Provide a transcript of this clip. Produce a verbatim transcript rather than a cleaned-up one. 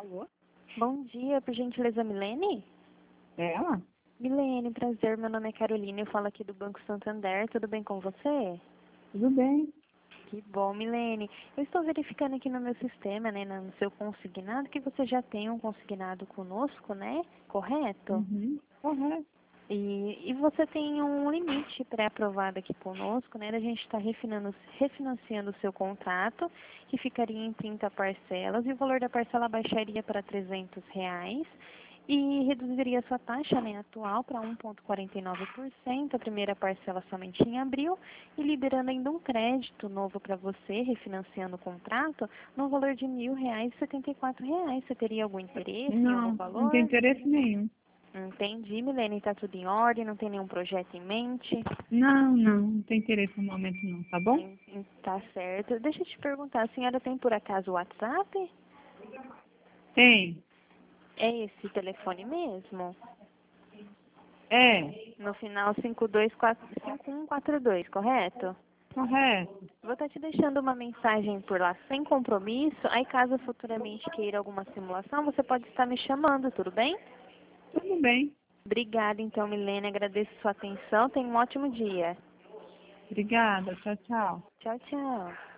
Alô? Bom dia, por gentileza, Milene? É ela? Milene, prazer, meu nome é Carolina, eu falo aqui do Banco Santander, tudo bem com você? Tudo bem? Que bom, Milene. Eu estou verificando aqui no meu sistema, né, no seu consignado, que você já tem um consignado conosco, né? Correto? Uhum. Correto. E, e você tem um limite pré-aprovado aqui conosco, né? A gente está refinanciando, refinanciando o seu contrato, que ficaria em trinta parcelas, e o valor da parcela baixaria para trezentos reais. E reduziria a sua taxa, né, atual para um vírgula quarenta e nove por cento, a primeira parcela somente em abril, e liberando ainda um crédito novo para você, refinanciando o contrato, no valor de mil reais e setenta e quatro reais. Você teria algum interesse em algum Não, não tem valor? interesse nenhum. Entendi, Milene, está tudo em ordem, não tem nenhum projeto em mente? Não, não, não tem interesse no momento não, tá bom? Em- em- Tá certo. Deixa eu te perguntar, a senhora tem por acaso o WhatsApp? Tem. É esse telefone mesmo? É. No final cinco dois quatro cinco um quatro dois, correto? Correto. Vou estar te deixando uma mensagem por lá sem compromisso. Aí caso futuramente queira alguma simulação, você pode estar me chamando, tudo bem? Tudo bem. Obrigada então, Milene. Agradeço sua atenção. Tenha um ótimo dia. Obrigada. Tchau, tchau. Tchau, tchau.